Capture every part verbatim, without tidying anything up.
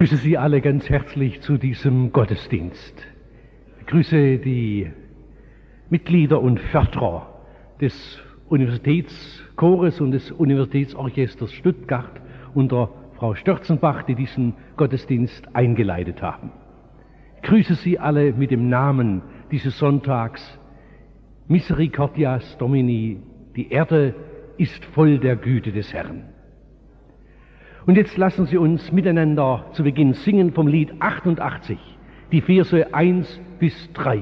Grüße Sie alle ganz herzlich zu diesem Gottesdienst. Ich grüße die Mitglieder und Förderer des Universitätschores und des Universitätsorchesters Stuttgart unter Frau Störzenbach, die diesen Gottesdienst eingeleitet haben. Ich grüße Sie alle mit dem Namen dieses Sonntags Misericordias Domini, die Erde ist voll der Güte des Herrn. Und jetzt lassen Sie uns miteinander zu Beginn singen vom Lied achtundachtzig, die Verse eins bis drei.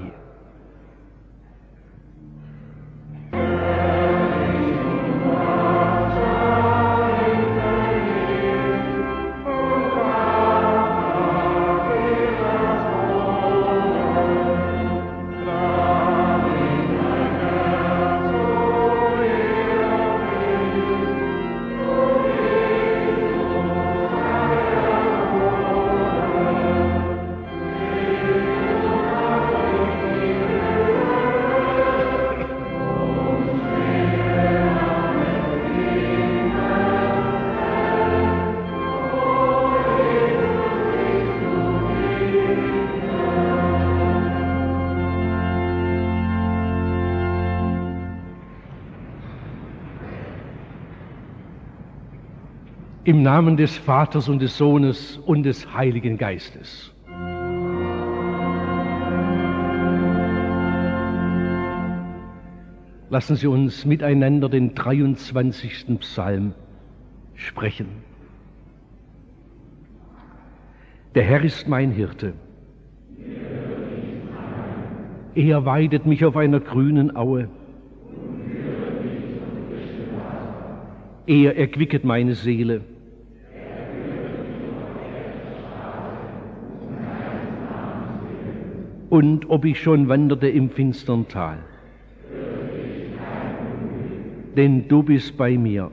Im Namen des Vaters und des Sohnes und des Heiligen Geistes. Lassen Sie uns miteinander den dreiundzwanzigsten Psalm sprechen. Der Herr ist mein Hirte. Er weidet mich auf einer grünen Aue. Er erquicket meine Seele. Und ob ich schon wanderte im finstern Tal, denn du bist bei mir.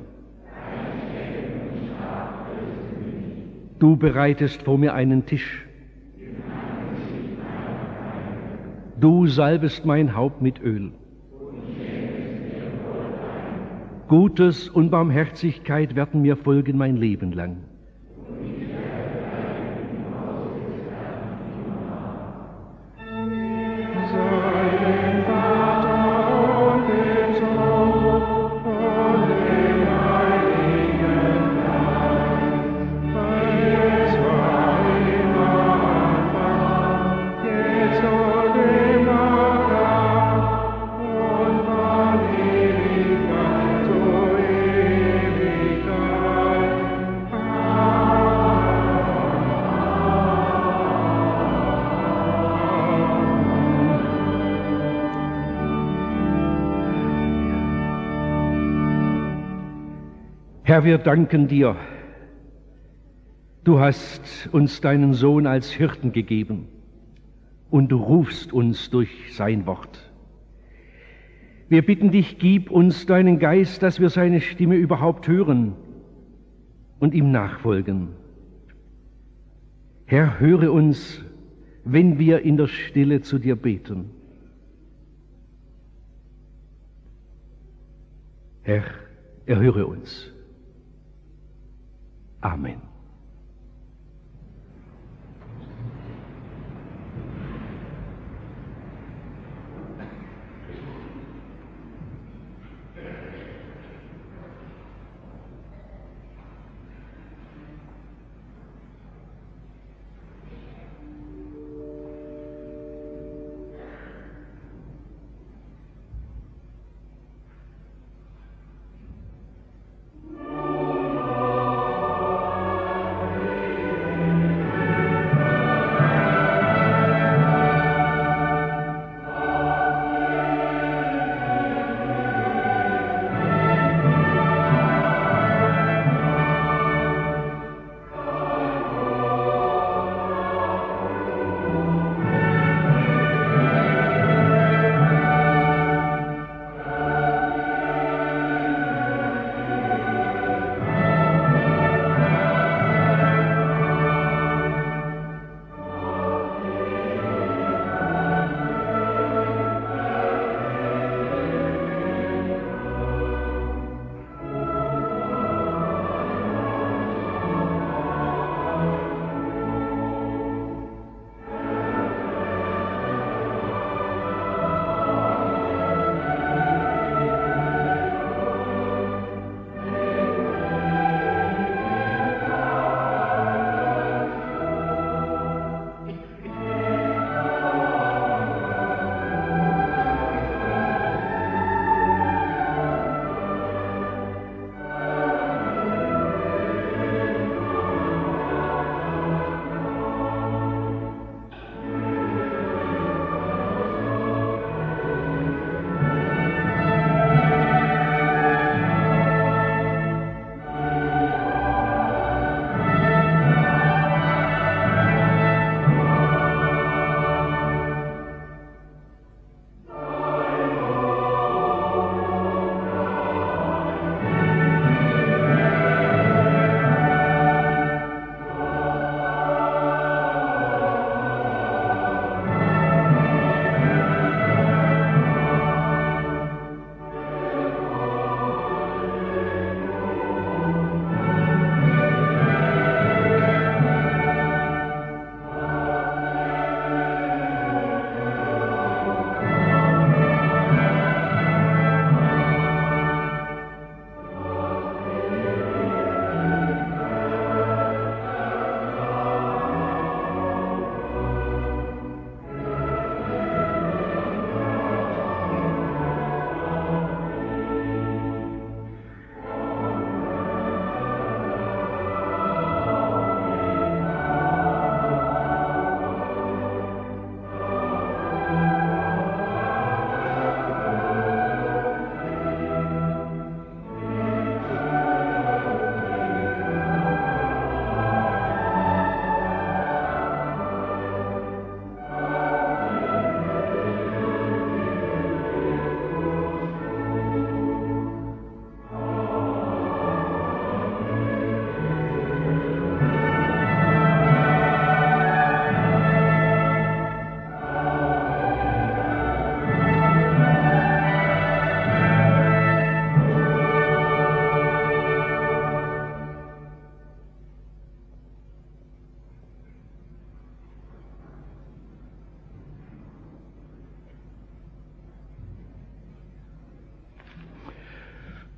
Du bereitest vor mir einen Tisch. Du salbest mein Haupt mit Öl. Gutes und Barmherzigkeit werden mir folgen mein Leben lang. Herr, wir danken dir. Du hast uns deinen Sohn als Hirten gegeben und du rufst uns durch sein Wort. Wir bitten dich, gib uns deinen Geist, dass wir seine Stimme überhaupt hören und ihm nachfolgen. Herr, höre uns, wenn wir in der Stille zu dir beten. Herr, erhöre uns. Amen.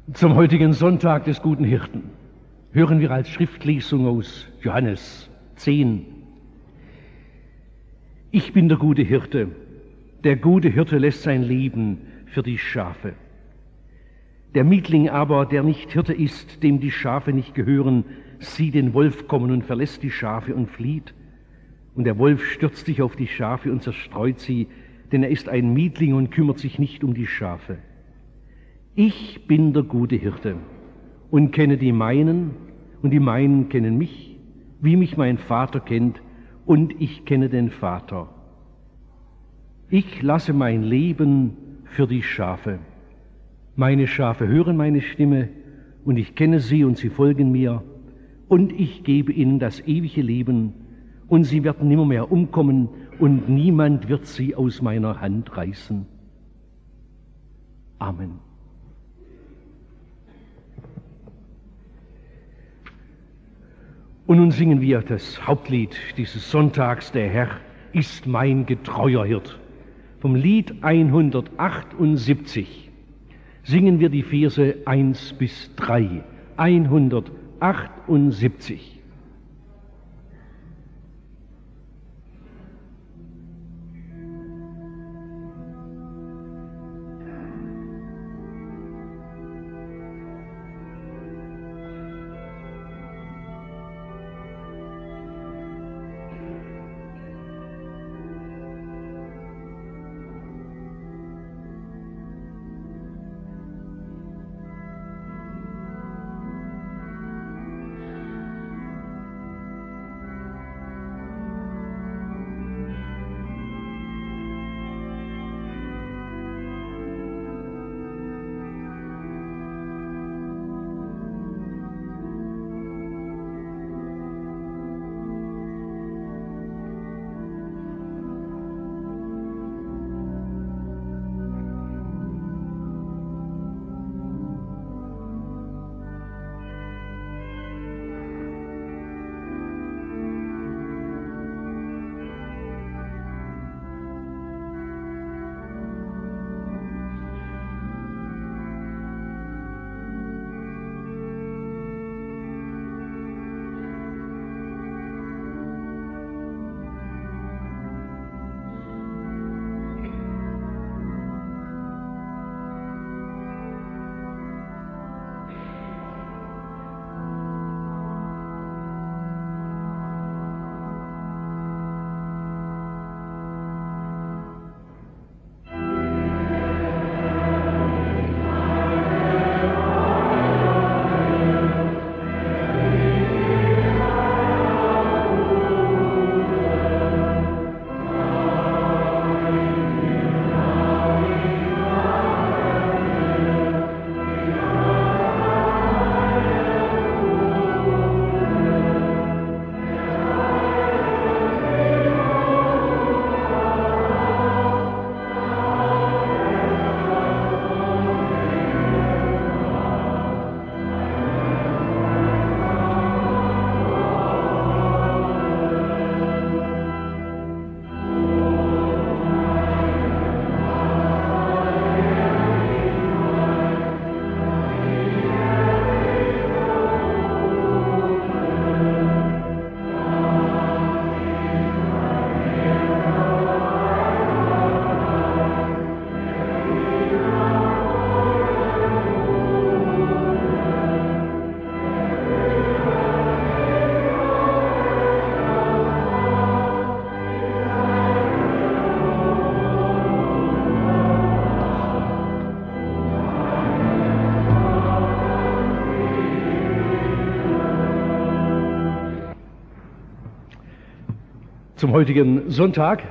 Zum heutigen Sonntag des guten Hirten hören wir als Schriftlesung aus Johannes zehn. Ich bin der gute Hirte. Der gute Hirte lässt sein Leben für die Schafe. Der Mietling aber, der nicht Hirte ist, dem die Schafe nicht gehören, sieht den Wolf kommen und verlässt die Schafe und flieht. Und der Wolf stürzt sich auf die Schafe und zerstreut sie, denn er ist ein Mietling und kümmert sich nicht um die Schafe. Ich bin der gute Hirte und kenne die meinen, und die meinen kennen mich, wie mich mein Vater kennt, und ich kenne den Vater. Ich lasse mein Leben für die Schafe. Meine Schafe hören meine Stimme, und ich kenne sie, und sie folgen mir, und ich gebe ihnen das ewige Leben, und sie werden nimmermehr umkommen, und niemand wird sie aus meiner Hand reißen. Amen. Und nun singen wir das Hauptlied dieses Sonntags, der Herr ist mein getreuer Hirt. Vom Lied hundertachtundsiebzig singen wir die Verse eins bis drei. hundertachtundsiebzig. Zum heutigen Sonntag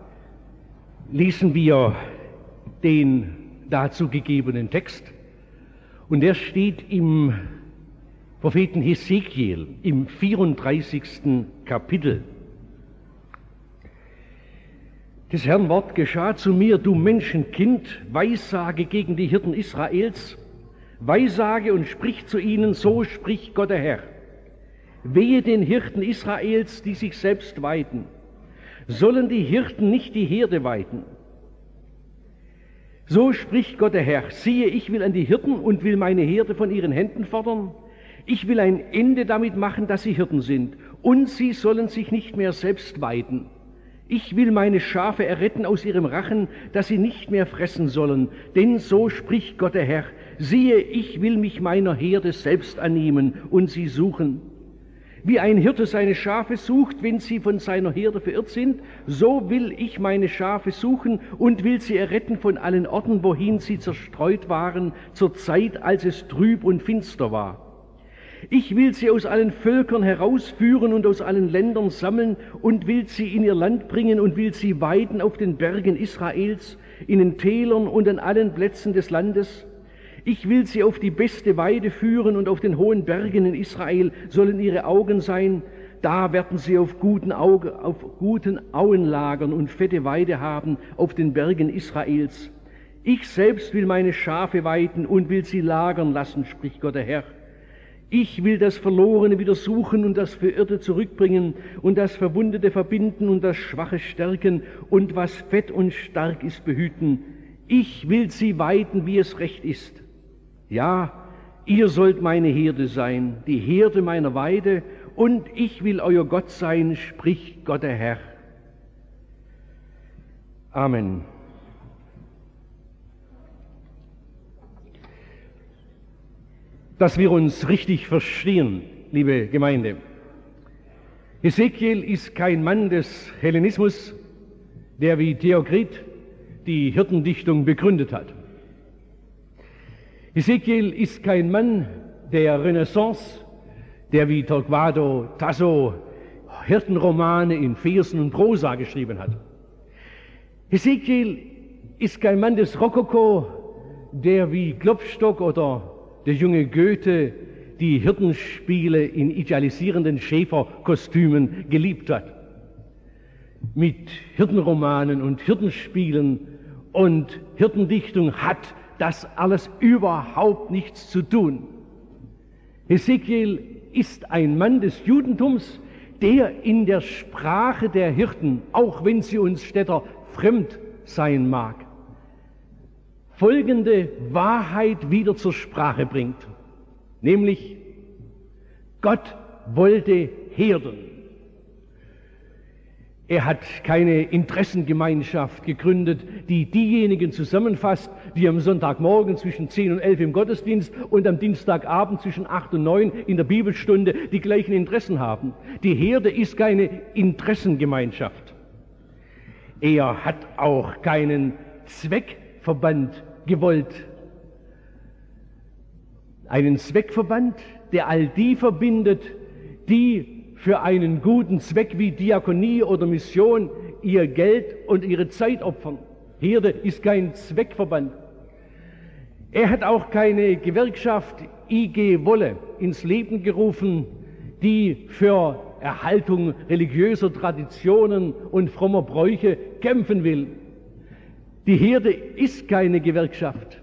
lesen wir den dazu gegebenen Text, und der steht im Propheten Hesekiel im vierunddreißigsten Kapitel. Des Herrn Wort geschah zu mir: Du Menschenkind, weissage gegen die Hirten Israels, weissage und sprich zu ihnen, so spricht Gott der Herr. Wehe den Hirten Israels, die sich selbst weiden. Sollen die Hirten nicht die Herde weiden? So spricht Gott der Herr, siehe, ich will an die Hirten und will meine Herde von ihren Händen fordern. Ich will ein Ende damit machen, dass sie Hirten sind, und sie sollen sich nicht mehr selbst weiden. Ich will meine Schafe erretten aus ihrem Rachen, dass sie nicht mehr fressen sollen, denn so spricht Gott der Herr, siehe, ich will mich meiner Herde selbst annehmen und sie suchen. Wie ein Hirte seine Schafe sucht, wenn sie von seiner Herde verirrt sind, so will ich meine Schafe suchen und will sie erretten von allen Orten, wohin sie zerstreut waren, zur Zeit, als es trüb und finster war. Ich will sie aus allen Völkern herausführen und aus allen Ländern sammeln und will sie in ihr Land bringen und will sie weiden auf den Bergen Israels, in den Tälern und an allen Plätzen des Landes. Ich will sie auf die beste Weide führen und auf den hohen Bergen in Israel sollen ihre Augen sein. Da werden sie auf guten, Auge, auf guten Auen lagern und fette Weide haben auf den Bergen Israels. Ich selbst will meine Schafe weiden und will sie lagern lassen, spricht Gott der Herr. Ich will das Verlorene wieder suchen und das Verirrte zurückbringen und das Verwundete verbinden und das Schwache stärken und was fett und stark ist behüten. Ich will sie weiden, wie es recht ist. Ja, ihr sollt meine Herde sein, die Herde meiner Weide, und ich will euer Gott sein, spricht Gott der Herr. Amen. Dass wir uns richtig verstehen, liebe Gemeinde. Hesekiel ist kein Mann des Hellenismus, der wie Theokrit die Hirtendichtung begründet hat. Hesekiel ist kein Mann der Renaissance, der wie Torquato Tasso Hirtenromane in Versen und Prosa geschrieben hat. Hesekiel ist kein Mann des Rokoko, der wie Klopstock oder der junge Goethe die Hirtenspiele in idealisierenden Schäferkostümen geliebt hat. Mit Hirtenromanen und Hirtenspielen und Hirtendichtung hat das alles überhaupt nichts zu tun. Hesekiel ist ein Mann des Judentums, der in der Sprache der Hirten, auch wenn sie uns Städter fremd sein mag, folgende Wahrheit wieder zur Sprache bringt, nämlich Gott wollte Herden. Er hat keine Interessengemeinschaft gegründet, die diejenigen zusammenfasst, die am Sonntagmorgen zwischen zehn und elf im Gottesdienst und am Dienstagabend zwischen acht und neun in der Bibelstunde die gleichen Interessen haben. Die Herde ist keine Interessengemeinschaft. Er hat auch keinen Zweckverband gewollt. Einen Zweckverband, der all die verbindet, die für einen guten Zweck wie Diakonie oder Mission ihr Geld und ihre Zeit opfern. Herde ist kein Zweckverband. Er hat auch keine Gewerkschaft I G Wolle ins Leben gerufen, die für Erhaltung religiöser Traditionen und frommer Bräuche kämpfen will. Die Herde ist keine Gewerkschaft.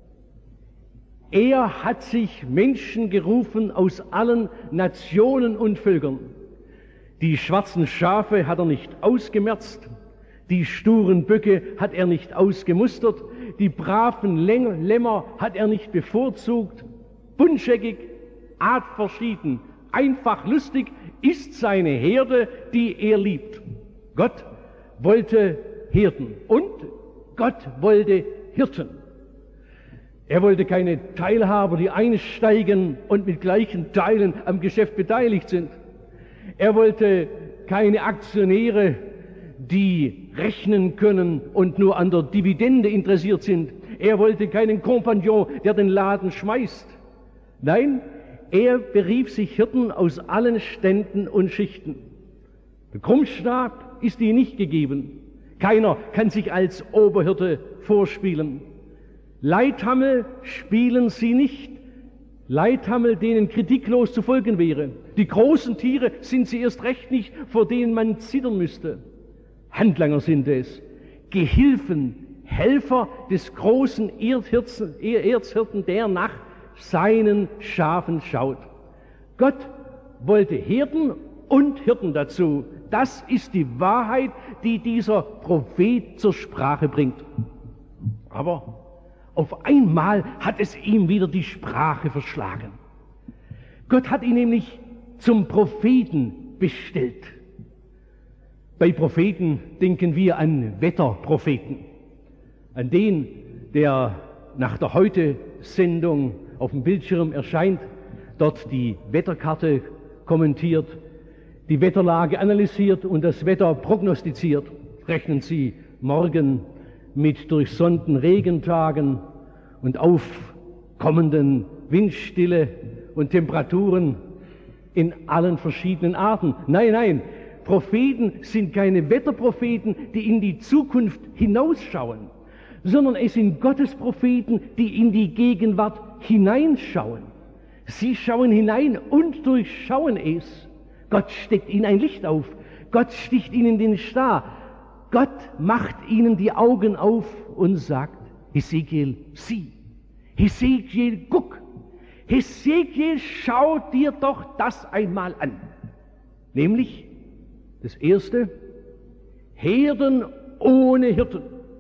Er hat sich Menschen gerufen aus allen Nationen und Völkern. Die schwarzen Schafe hat er nicht ausgemerzt, die sturen Böcke hat er nicht ausgemustert, die braven Lämmer hat er nicht bevorzugt. Buntscheckig, artverschieden, einfach lustig ist seine Herde, die er liebt. Gott wollte Hirten und Gott wollte Hirten. Er wollte keine Teilhaber, die einsteigen und mit gleichen Teilen am Geschäft beteiligt sind. Er wollte keine Aktionäre, die rechnen können und nur an der Dividende interessiert sind. Er wollte keinen Kompagnon, der den Laden schmeißt. Nein, er berief sich Hirten aus allen Ständen und Schichten. Der Krummstab ist ihm nicht gegeben. Keiner kann sich als Oberhirte vorspielen. Leithammel spielen sie nicht. Leithammel, denen kritiklos zu folgen wäre. Die großen Tiere sind sie erst recht nicht, vor denen man zittern müsste. Handlanger sind es, Gehilfen, Helfer des großen Erzhirten, der nach seinen Schafen schaut. Gott wollte Hirten und Hirten dazu. Das ist die Wahrheit, die dieser Prophet zur Sprache bringt. Aber auf einmal hat es ihm wieder die Sprache verschlagen. Gott hat ihn nämlich zum Propheten bestellt. Bei Propheten denken wir an Wetterpropheten, an den, der nach der Heute-Sendung auf dem Bildschirm erscheint, dort die Wetterkarte kommentiert, die Wetterlage analysiert und das Wetter prognostiziert. Rechnen Sie morgen mit durchsonnten Regentagen und aufkommenden Windstille und Temperaturen in allen verschiedenen Arten. Nein, nein, Propheten sind keine Wetterpropheten, die in die Zukunft hinausschauen, sondern es sind Gottes Propheten, die in die Gegenwart hineinschauen. Sie schauen hinein und durchschauen es. Gott steckt ihnen ein Licht auf. Gott sticht ihnen den Star. Gott macht ihnen die Augen auf und sagt, Hesekiel, sieh. Hesekiel, guck. Hesekiel, schau dir doch das einmal an. Nämlich, das erste, Herden ohne Hirten.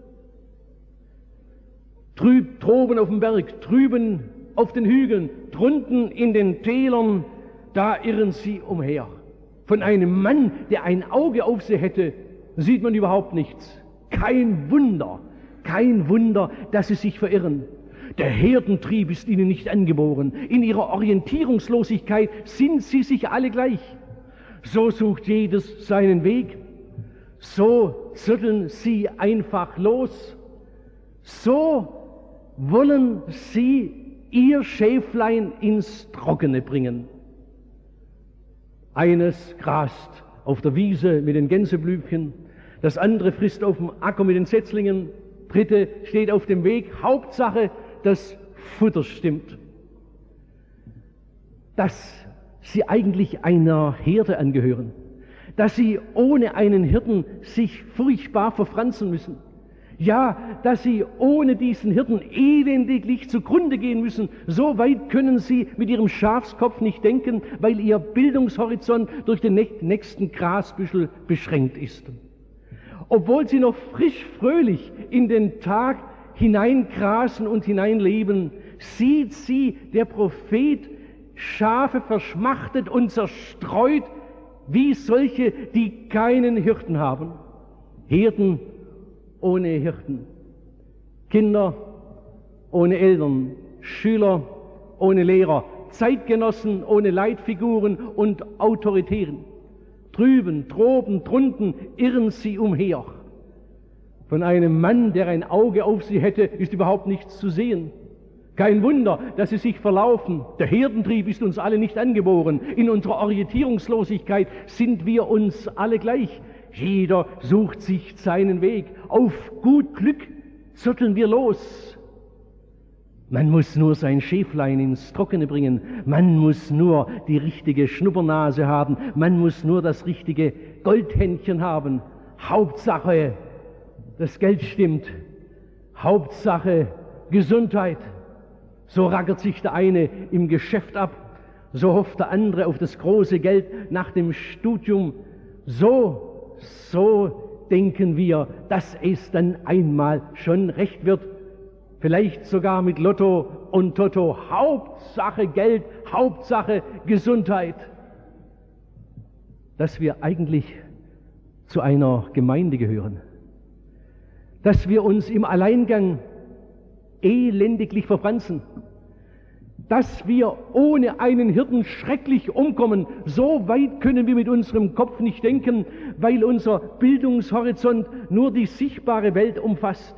Trüb, droben auf dem Berg, drüben auf den Hügeln, drunten in den Tälern, da irren sie umher. Von einem Mann, der ein Auge auf sie hätte, sieht man überhaupt nichts. Kein Wunder, kein Wunder, dass sie sich verirren. Der Herdentrieb ist ihnen nicht angeboren. In ihrer Orientierungslosigkeit sind sie sich alle gleich. So sucht jedes seinen Weg. So zütteln sie einfach los. So wollen sie ihr Schäflein ins Trockene bringen. Eines grast auf der Wiese mit den Gänseblümchen, das andere frisst auf dem Acker mit den Setzlingen, dritte steht auf dem Weg. Hauptsache, das Futter stimmt. Dass sie eigentlich einer Herde angehören, dass sie ohne einen Hirten sich furchtbar verfranzen müssen. Ja, dass sie ohne diesen Hirten elendiglich zugrunde gehen müssen. So weit können sie mit ihrem Schafskopf nicht denken, weil ihr Bildungshorizont durch den nächsten Grasbüschel beschränkt ist. Obwohl sie noch frisch fröhlich in den Tag hineingrasen und hineinleben, sieht sie, der Prophet, Schafe verschmachtet und zerstreut, wie solche, die keinen Hirten haben. Herden ohne Hirten, Kinder ohne Eltern, Schüler ohne Lehrer, Zeitgenossen ohne Leitfiguren und Autoritären. Drüben, droben, drunten irren sie umher. Von einem Mann, der ein Auge auf sie hätte, ist überhaupt nichts zu sehen. Kein Wunder, dass sie sich verlaufen. Der Herdentrieb ist uns alle nicht angeboren. In unserer Orientierungslosigkeit sind wir uns alle gleich. Jeder sucht sich seinen Weg. Auf gut Glück zotteln wir los. Man muss nur sein Schäflein ins Trockene bringen. Man muss nur die richtige Schnuppernase haben. Man muss nur das richtige Goldhändchen haben. Hauptsache, das Geld stimmt. Hauptsache, Gesundheit. So rackert sich der eine im Geschäft ab. So hofft der andere auf das große Geld nach dem Studium. So So denken wir, dass es dann einmal schon recht wird. Vielleicht sogar mit Lotto und Toto. Hauptsache Geld, Hauptsache Gesundheit. Dass wir eigentlich zu einer Gemeinde gehören. Dass wir uns im Alleingang elendiglich verfranzen. Dass wir ohne einen Hirten schrecklich umkommen. So weit können wir mit unserem Kopf nicht denken, weil unser Bildungshorizont nur die sichtbare Welt umfasst.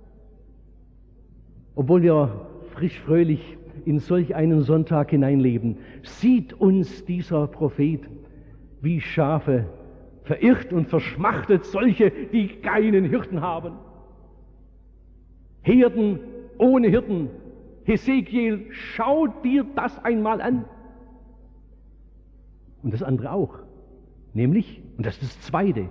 Obwohl wir frisch fröhlich in solch einen Sonntag hineinleben, sieht uns dieser Prophet wie Schafe, verirrt und verschmachtet, solche, die keinen Hirten haben. Herden ohne Hirten. Hesekiel, schau dir das einmal an. Und das andere auch. Nämlich, und das ist das Zweite,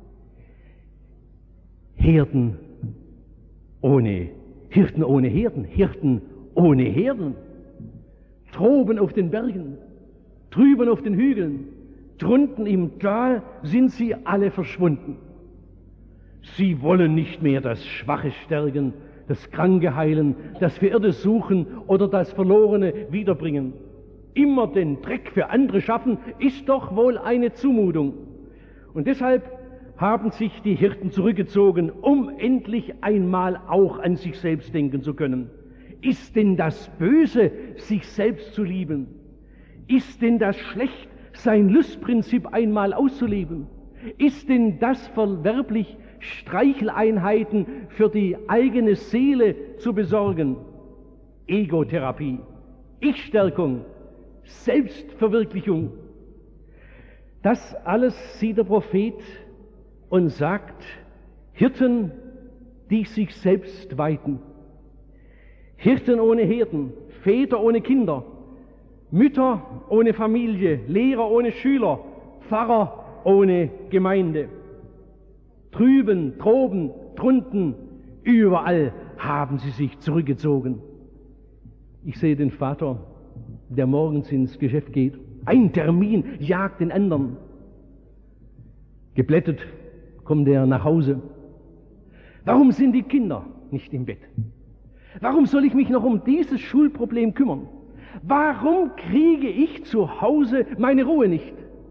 Herden ohne, Hirten ohne Herden, Hirten ohne Herden. Droben auf den Bergen, drüben auf den Hügeln, drunten im Tal sind sie alle verschwunden. Sie wollen nicht mehr das Schwache stärken, das Kranke heilen, das Verirrte suchen oder das Verlorene wiederbringen. Immer den Dreck für andere schaffen, ist doch wohl eine Zumutung. Und deshalb haben sich die Hirten zurückgezogen, um endlich einmal auch an sich selbst denken zu können. Ist denn das Böse, sich selbst zu lieben? Ist denn das schlecht, sein Lustprinzip einmal auszuleben? Ist denn das verwerblich, Streicheleinheiten für die eigene Seele zu besorgen? Egotherapie, Ich-Stärkung, Selbstverwirklichung. Das alles sieht der Prophet und sagt, Hirten, die sich selbst weiten. Hirten ohne Herden, Väter ohne Kinder, Mütter ohne Familie, Lehrer ohne Schüler, Pfarrer ohne Gemeinde. Drüben, droben, drunten, überall haben sie sich zurückgezogen. Ich sehe den Vater, der morgens ins Geschäft geht. Ein Termin jagt den anderen. Geblättet kommt er nach Hause. Warum sind die Kinder nicht im Bett? Warum soll ich mich noch um dieses Schulproblem kümmern? Warum kriege ich zu Hause meine Ruhe nicht?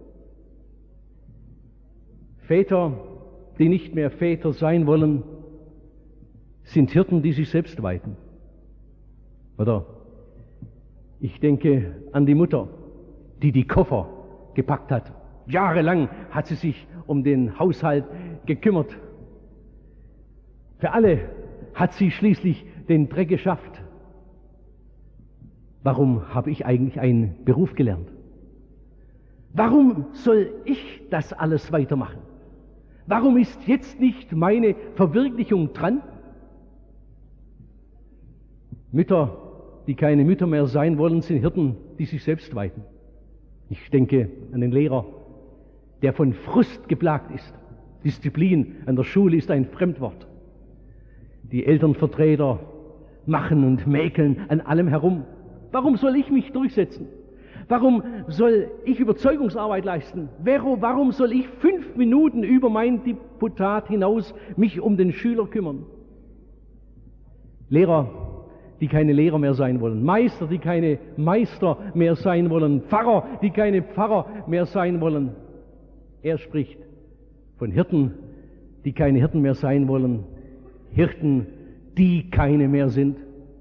Väter, die nicht mehr Väter sein wollen, sind Hirten, die sich selbst weiten. Oder ich denke an die Mutter, die die Koffer gepackt hat. Jahrelang hat sie sich um den Haushalt gekümmert. Für alle hat sie schließlich den Dreck geschafft. Warum habe ich eigentlich einen Beruf gelernt? Warum soll ich das alles weitermachen? Warum ist jetzt nicht meine Verwirklichung dran? Mütter, die keine Mütter mehr sein wollen, sind Hirten, die sich selbst weiten. Ich denke an den Lehrer, der von Frust geplagt ist. Disziplin an der Schule ist ein Fremdwort. Die Elternvertreter machen und mäkeln an allem herum. Warum soll ich mich durchsetzen? Warum soll ich Überzeugungsarbeit leisten? Warum soll ich fünf Minuten über mein Deputat hinaus mich um den Schüler kümmern? Lehrer, die keine Lehrer mehr sein wollen. Meister, die keine Meister mehr sein wollen. Pfarrer, die keine Pfarrer mehr sein wollen. Er spricht von Hirten, die keine Hirten mehr sein wollen. Hirten, die keine mehr sind.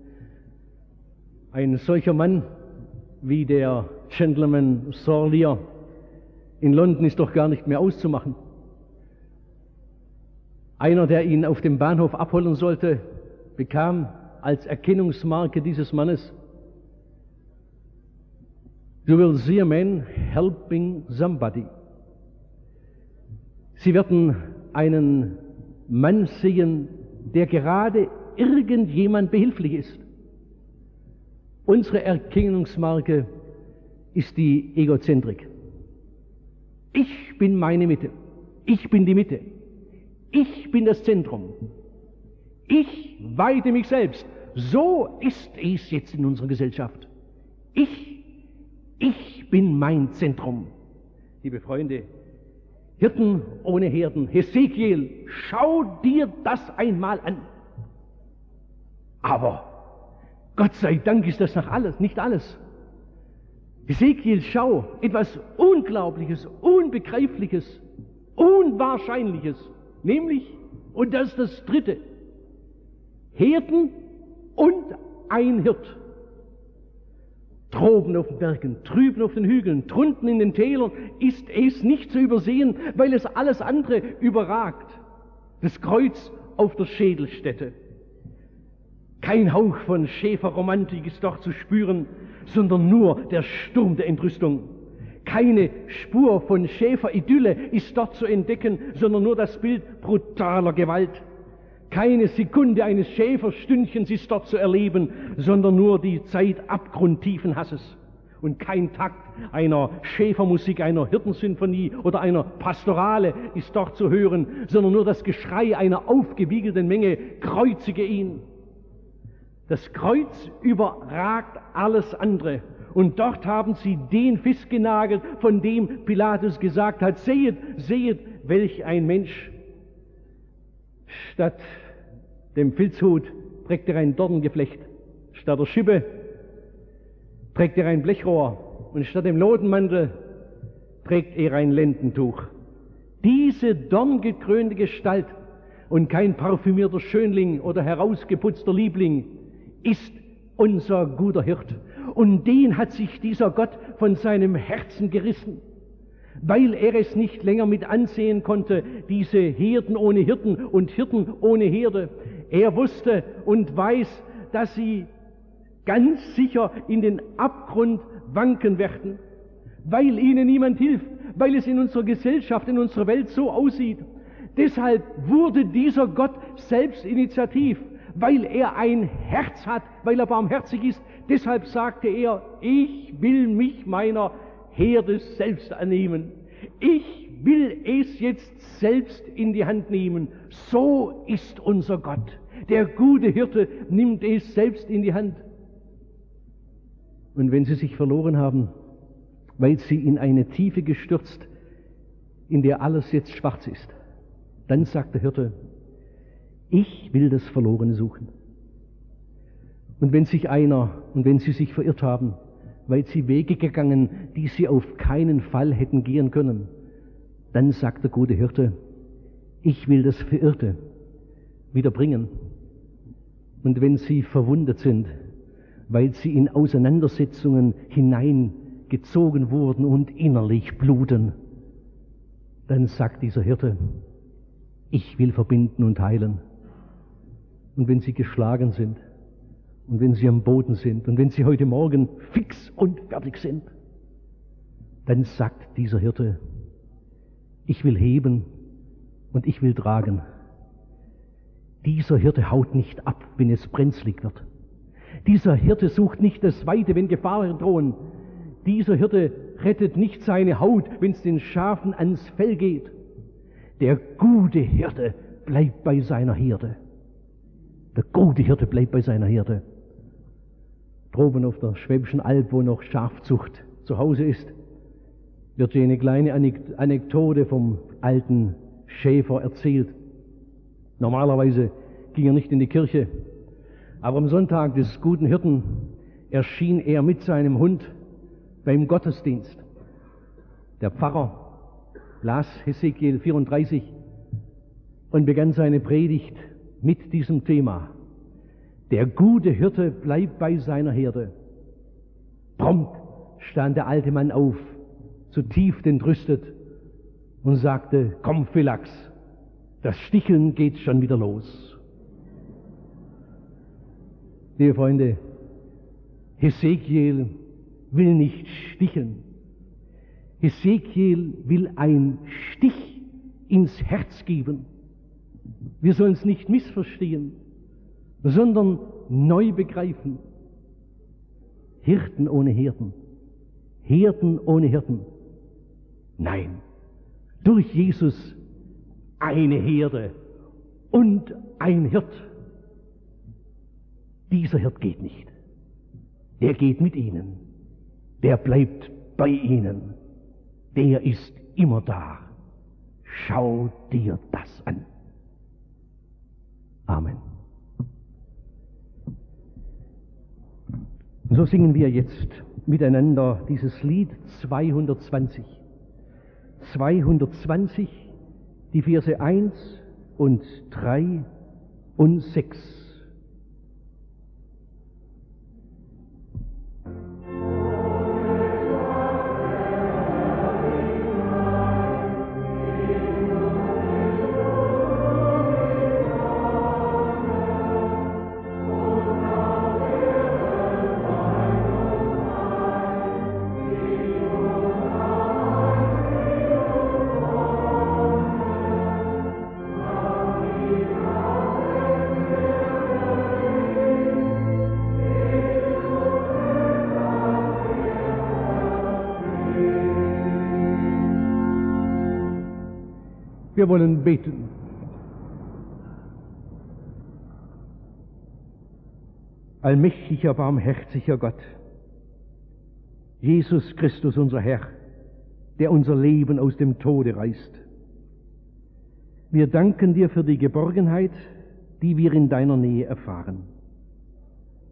Ein solcher Mann wie der Gentleman Sorlier in London ist doch gar nicht mehr auszumachen. Einer, der ihn auf dem Bahnhof abholen sollte, bekam als Erkennungsmarke dieses Mannes: You will see a man helping somebody. Sie werden einen Mann sehen, der gerade irgendjemand behilflich ist. Unsere Erkennungsmarke ist die Egozentrik. Ich bin meine Mitte. Ich bin die Mitte. Ich bin das Zentrum. Ich weite mich selbst. So ist es jetzt in unserer Gesellschaft. Ich, ich bin mein Zentrum. Liebe Freunde, Hirten ohne Herden. Hesekiel, schau dir das einmal an. Aber Gott sei Dank ist das noch alles, nicht alles. Hesekiel, schau, etwas Unglaubliches, Unbegreifliches, Unwahrscheinliches, nämlich, und das ist das Dritte, Herden und ein Hirt. Droben auf den Bergen, drüben auf den Hügeln, drunten in den Tälern ist es nicht zu übersehen, weil es alles andere überragt. Das Kreuz auf der Schädelstätte. Kein Hauch von Schäferromantik ist dort zu spüren, sondern nur der Sturm der Entrüstung. Keine Spur von Schäferidylle ist dort zu entdecken, sondern nur das Bild brutaler Gewalt. Keine Sekunde eines Schäferstündchens ist dort zu erleben, sondern nur die Zeit abgrundtiefen Hasses. Und kein Takt einer Schäfermusik, einer Hirtensymphonie oder einer Pastorale ist dort zu hören, sondern nur das Geschrei einer aufgewiegelten Menge: Kreuzige ihn! Das Kreuz überragt alles andere. Und dort haben sie den festgenagelt, von dem Pilatus gesagt hat: Sehet, sehet, welch ein Mensch. Statt dem Filzhut trägt er ein Dorngeflecht, statt der Schippe trägt er ein Blechrohr und statt dem Lodenmantel trägt er ein Lendentuch. Diese dorngekrönte Gestalt und kein parfümierter Schönling oder herausgeputzter Liebling ist unser guter Hirt. Und den hat sich dieser Gott von seinem Herzen gerissen, weil er es nicht länger mit ansehen konnte, diese Herden ohne Hirten und Hirten ohne Herde. Er wusste und weiß, dass sie ganz sicher in den Abgrund wanken werden, weil ihnen niemand hilft, weil es in unserer Gesellschaft, in unserer Welt so aussieht. Deshalb wurde dieser Gott selbst initiativ, weil er ein Herz hat, weil er barmherzig ist. Deshalb sagte er, ich will mich meiner Herde selbst annehmen. Ich will es jetzt selbst in die Hand nehmen. So ist unser Gott. Der gute Hirte nimmt es selbst in die Hand. Und wenn sie sich verloren haben, weil sie in eine Tiefe gestürzt, in der alles jetzt schwarz ist, dann sagt der Hirte, ich will das Verlorene suchen. Und wenn sich einer, und wenn sie sich verirrt haben, weil sie Wege gegangen, die sie auf keinen Fall hätten gehen können, dann sagt der gute Hirte, ich will das Verirrte wieder bringen. Und wenn sie verwundet sind, weil sie in Auseinandersetzungen hineingezogen wurden und innerlich bluten, dann sagt dieser Hirte, ich will verbinden und heilen. Und wenn sie geschlagen sind, und wenn sie am Boden sind, und wenn sie heute Morgen fix und fertig sind, dann sagt dieser Hirte, ich will heben und ich will tragen. Dieser Hirte haut nicht ab, wenn es brenzlig wird. Dieser Hirte sucht nicht das Weite, wenn Gefahren drohen. Dieser Hirte rettet nicht seine Haut, wenn es den Schafen ans Fell geht. Der gute Hirte bleibt bei seiner Herde. Der gute Hirte bleibt bei seiner Herde. Droben auf der Schwäbischen Alb, wo noch Schafzucht zu Hause ist, wird hier eine kleine Anekdote vom alten Schäfer erzählt. Normalerweise ging er nicht in die Kirche, aber am Sonntag des guten Hirten erschien er mit seinem Hund beim Gottesdienst. Der Pfarrer las Hesekiel vierunddreißig und begann seine Predigt mit diesem Thema. Der gute Hirte bleibt bei seiner Herde. Prompt stand der alte Mann auf, zutiefst entrüstet, und sagte, komm Phylax, das Sticheln geht schon wieder los. Liebe Freunde, Hesekiel will nicht sticheln. Hesekiel will ein Stich ins Herz geben. Wir sollen es nicht missverstehen, sondern neu begreifen. Hirten ohne Herden, Herden ohne Hirten. Nein, durch Jesus eine Herde und ein Hirt. Dieser Hirt geht nicht. Er geht mit ihnen. Der bleibt bei ihnen. Der ist immer da. Schau dir das an. Amen. Und so singen wir jetzt miteinander dieses Lied zweihundertzwanzig. zweihundertzwanzig, die Verse eins und drei und sechs. Wir wollen beten. Allmächtiger, barmherziger Gott, Jesus Christus, unser Herr, der unser Leben aus dem Tode reißt. Wir danken dir für die Geborgenheit, die wir in deiner Nähe erfahren.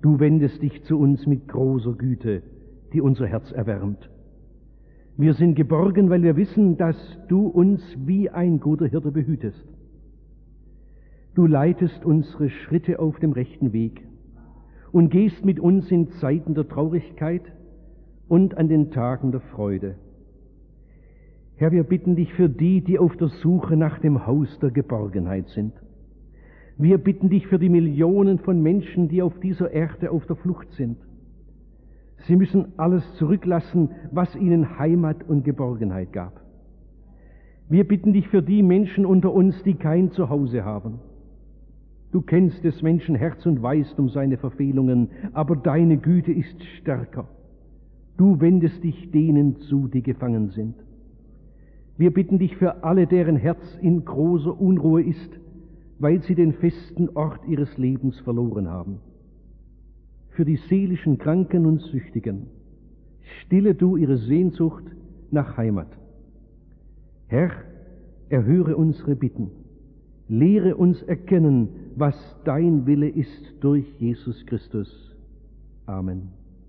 Du wendest dich zu uns mit großer Güte, die unser Herz erwärmt. Wir sind geborgen, weil wir wissen, dass du uns wie ein guter Hirte behütest. Du leitest unsere Schritte auf dem rechten Weg und gehst mit uns in Zeiten der Traurigkeit und an den Tagen der Freude. Herr, wir bitten dich für die, die auf der Suche nach dem Haus der Geborgenheit sind. Wir bitten dich für die Millionen von Menschen, die auf dieser Erde auf der Flucht sind. Sie müssen alles zurücklassen, was ihnen Heimat und Geborgenheit gab. Wir bitten dich für die Menschen unter uns, die kein Zuhause haben. Du kennst des Menschen Herz und weißt um seine Verfehlungen, aber deine Güte ist stärker. Du wendest dich denen zu, die gefangen sind. Wir bitten dich für alle, deren Herz in großer Unruhe ist, weil sie den festen Ort ihres Lebens verloren haben. Für die seelischen Kranken und Süchtigen, stille du ihre Sehnsucht nach Heimat. Herr, erhöre unsere Bitten, lehre uns erkennen, was dein Wille ist durch Jesus Christus. Amen.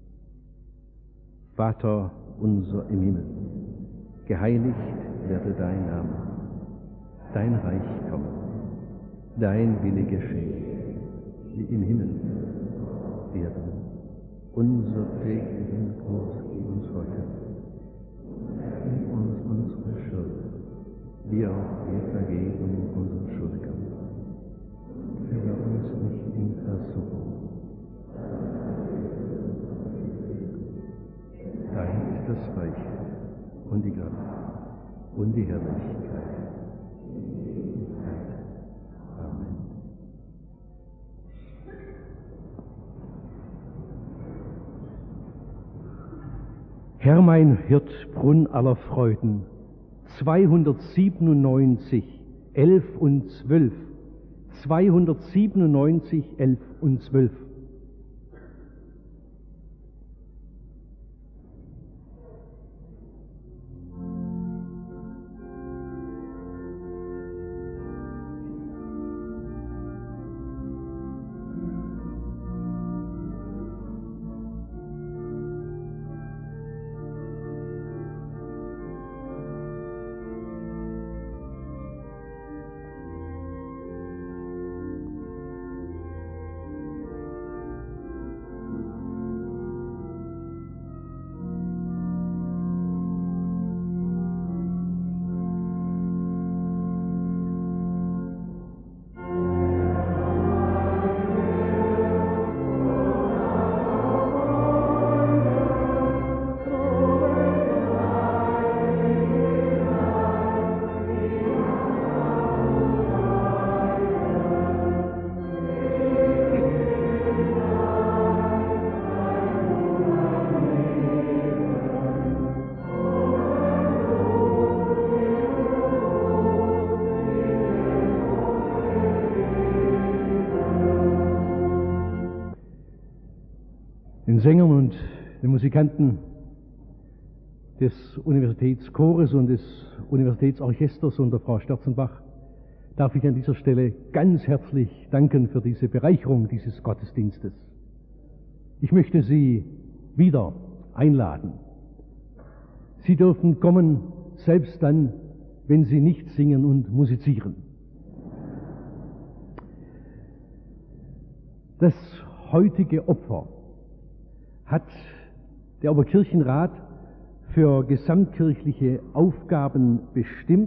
Vater unser im Himmel, geheiligt werde dein Name, dein Reich komme, dein Wille geschehe, wie im Himmel, Erden. Unser täglichen Brot gib uns heute, vergib uns unsere Schuld, wie auch wir vergeben unseren Schuldigern. Führe uns nicht in Versuchung. Dein ist das Reich und die Kraft und die Herrlichkeit. Amen. Herr, mein Hirt, Brunn aller Freuden, zweihundertsiebenundneunzig, elf und zwölf, zweihundertsiebenundneunzig, elf und zwölf. Den Sängern und den Musikanten des Universitätschores und des Universitätsorchesters unter Frau Sterzenbach darf ich an dieser Stelle ganz herzlich danken für diese Bereicherung dieses Gottesdienstes. Ich möchte Sie wieder einladen. Sie dürfen kommen, selbst dann, wenn Sie nicht singen und musizieren. Das heutige Opfer hat der Oberkirchenrat für gesamtkirchliche Aufgaben bestimmt.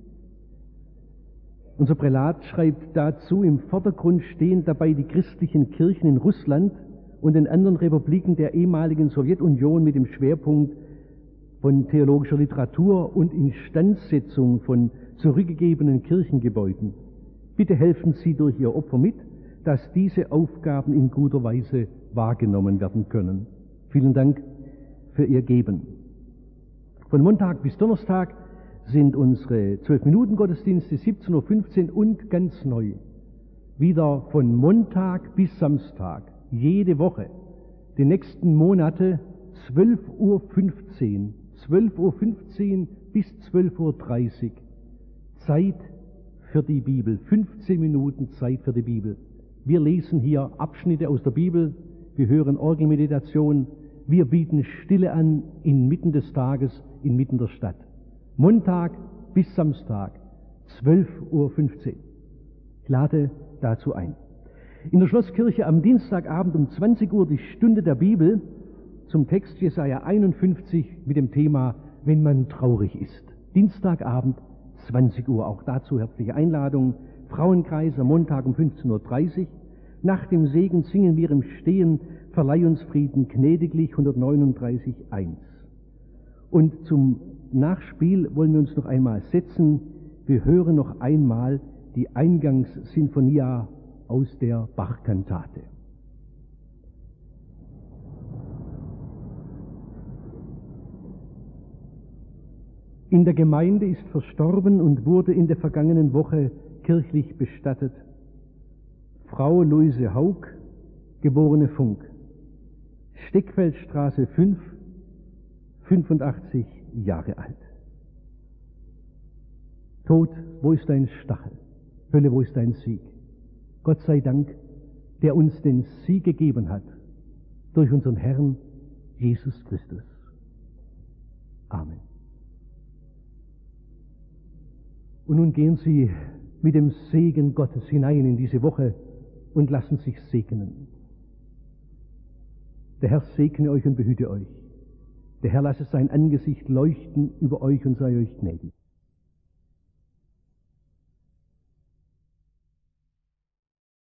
Unser Prälat schreibt dazu, im Vordergrund stehen dabei die christlichen Kirchen in Russland und den anderen Republiken der ehemaligen Sowjetunion mit dem Schwerpunkt von theologischer Literatur und Instandsetzung von zurückgegebenen Kirchengebäuden. Bitte helfen Sie durch Ihr Opfer mit, dass diese Aufgaben in guter Weise wahrgenommen werden können. Vielen Dank für Ihr Geben. Von Montag bis Donnerstag sind unsere zwölf-Minuten-Gottesdienste siebzehn Uhr fünfzehn und ganz neu wieder von Montag bis Samstag, jede Woche, die nächsten Monate zwölf Uhr fünfzehn, zwölf Uhr fünfzehn bis zwölf Uhr dreißig, Zeit für die Bibel, fünfzehn Minuten Zeit für die Bibel. Wir lesen hier Abschnitte aus der Bibel, wir hören Orgelmeditation, wir bieten Stille an inmitten des Tages, inmitten der Stadt. Montag bis Samstag, zwölf Uhr fünfzehn. Ich lade dazu ein. In der Schlosskirche am Dienstagabend um zwanzig Uhr die Stunde der Bibel zum Text Jesaja einundfünfzig mit dem Thema Wenn man traurig ist. Dienstagabend zwanzig Uhr, auch dazu herzliche Einladung. Frauenkreis am Montag um fünfzehn Uhr dreißig. Nach dem Segen singen wir im Stehen Verleih uns Frieden gnädiglich hundertneununddreißig eins. Und zum Nachspiel wollen wir uns noch einmal setzen. Wir hören noch einmal die Eingangssinfonia aus der Bach-Kantate. In der Gemeinde ist verstorben und wurde in der vergangenen Woche kirchlich bestattet Frau Luise Haug, geborene Funk, Steckfeldstraße fünf, fünfundachtzig Jahre alt. Tod, wo ist dein Stachel? Hölle, wo ist dein Sieg? Gott sei Dank, der uns den Sieg gegeben hat, durch unseren Herrn Jesus Christus. Amen. Und nun gehen Sie mit dem Segen Gottes hinein in diese Woche und lassen sich segnen. Der Herr segne euch und behüte euch. Der Herr lasse sein Angesicht leuchten über euch und sei euch gnädig.